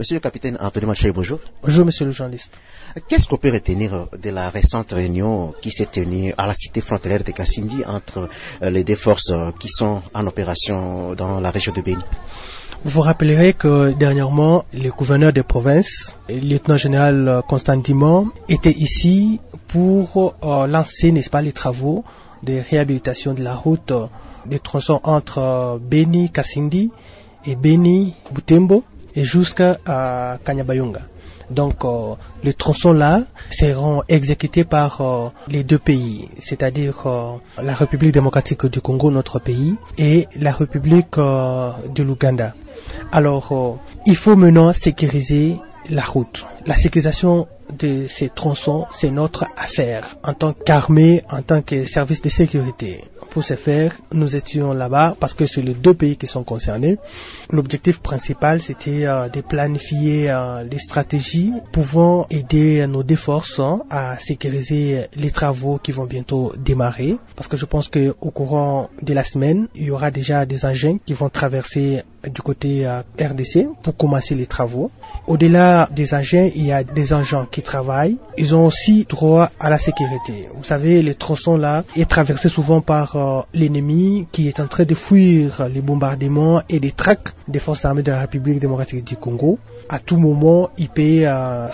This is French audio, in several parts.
Monsieur le capitaine Anthony Marchais, bonjour. Bonjour, monsieur le journaliste. Qu'est-ce qu'on peut retenir de la récente réunion qui s'est tenue à la cité frontalière de Kasindi entre les deux forces qui sont en opération dans la région de Béni? Vous vous rappellerez que dernièrement, le gouverneur de province, le lieutenant-général Constant Dimon, était ici pour lancer, n'est-ce pas, les travaux de réhabilitation de la route des tronçons entre Béni, Kasindi et Béni, Butembo et jusqu'à Kanyabayonga. Donc, les tronçons-là seront exécutés par les deux pays, c'est-à-dire la République démocratique du Congo, notre pays, et la République de l'Ouganda. Alors, il faut maintenant sécuriser la route. La sécurisation de ces tronçons, c'est notre affaire en tant qu'armée, en tant que service de sécurité. Pour ce faire, nous étions là-bas parce que c'est les deux pays qui sont concernés. L'objectif principal, c'était de planifier les stratégies pouvant aider nos deux forces à sécuriser les travaux qui vont bientôt démarrer. Parce que je pense qu'au courant de la semaine, il y aura déjà des engins qui vont traverser du côté RDC pour commencer les travaux. Au-delà des engins, il y a des agents qui travaillent. Ils ont aussi droit à la sécurité. Vous savez, les tronçons là est traversé souvent par l'ennemi qui est en train de fuir les bombardements et les traques des forces armées de la République démocratique du Congo. À tout moment, il peut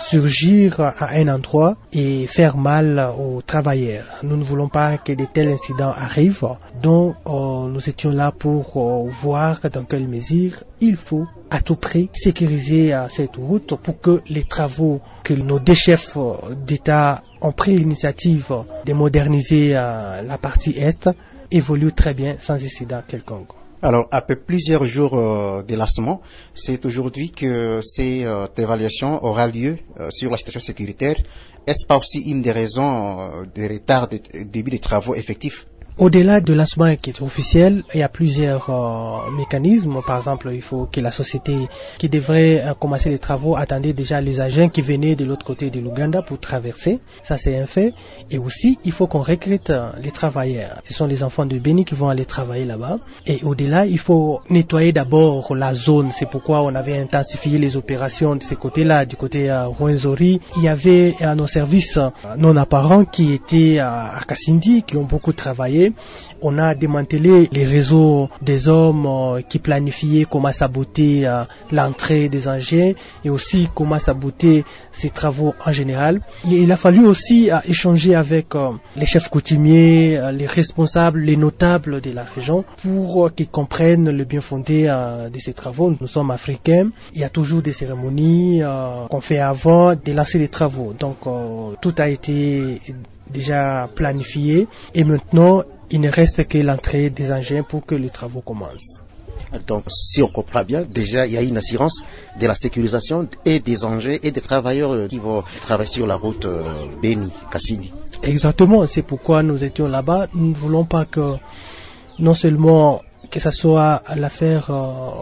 surgir à un endroit et faire mal aux travailleurs. Nous ne voulons pas que de tels incidents arrivent. Donc, nous étions là pour voir dans quelle mesure il faut à tout prix sécuriser cette route pour que les travaux que nos deux chefs d'État ont pris l'initiative de moderniser la partie Est évoluent très bien sans incident quelconque. Alors, après plusieurs jours de lancement, c'est aujourd'hui que cette évaluation aura lieu sur la situation sécuritaire. Est-ce pas aussi une des raisons de retard de début des travaux effectifs? Au-delà de lancement qui est officiel, il y a plusieurs mécanismes. Par exemple, il faut que la société qui devrait commencer les travaux attendait déjà les agents qui venaient de l'autre côté de l'Ouganda pour traverser. Ça, c'est un fait. Et aussi, il faut qu'on recrute les travailleurs. Ce sont les enfants de Béni qui vont aller travailler là-bas. Et au-delà, il faut nettoyer d'abord la zone. C'est pourquoi on avait intensifié les opérations de ce côté-là, du côté Rwenzori. Il y avait nos services non apparents qui étaient à Kasindi, qui ont beaucoup travaillé. On a démantelé les réseaux des hommes qui planifiaient comment saboter l'entrée des engins et aussi comment saboter ces travaux en général. Il a fallu aussi échanger avec les chefs coutumiers, les responsables, les notables de la région pour qu'ils comprennent le bien fondé de ces travaux. Nous sommes africains, il y a toujours des cérémonies qu'on fait avant de lancer les travaux. Donc tout a été déjà planifié et maintenant il ne reste que l'entrée des engins pour que les travaux commencent. Donc, si on comprend bien, déjà il y a une assurance de la sécurisation et des engins et des travailleurs qui vont travailler sur la route Béni-Kasindi. Exactement, c'est pourquoi nous étions là-bas. Nous ne voulons pas que non seulement que ce soit l'affaire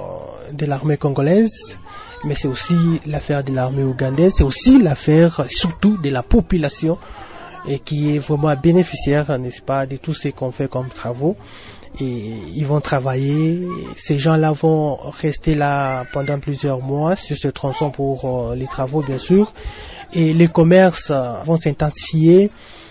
de l'armée congolaise, mais c'est aussi l'affaire de l'armée ougandaise, c'est aussi l'affaire surtout de la population et qui est vraiment bénéficiaire, n'est-ce pas, de tout ce qu'on fait comme travaux. Et ils vont travailler, ces gens-là vont rester là pendant plusieurs mois sur ce tronçon pour les travaux bien sûr, et les commerces vont s'intensifier.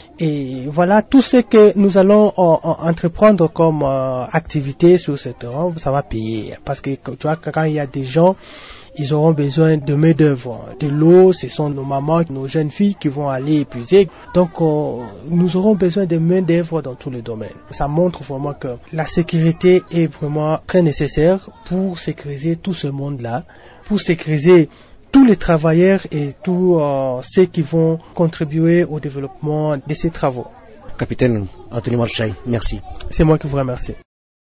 Et voilà, tout ce que nous allons entreprendre comme activité sur ce terrain, ça va payer. Parce que tu vois, quand il y a des gens, ils auront besoin de main d'œuvre, de l'eau, ce sont nos mamans, nos jeunes filles qui vont aller épuiser. Donc nous aurons besoin de main d'œuvre dans tous les domaines. Ça montre vraiment que la sécurité est vraiment très nécessaire pour sécuriser tout ce monde-là, pour sécuriser tous les travailleurs et tous ceux qui vont contribuer au développement de ces travaux. Capitaine Anthony Marchais, merci. C'est moi qui vous remercie.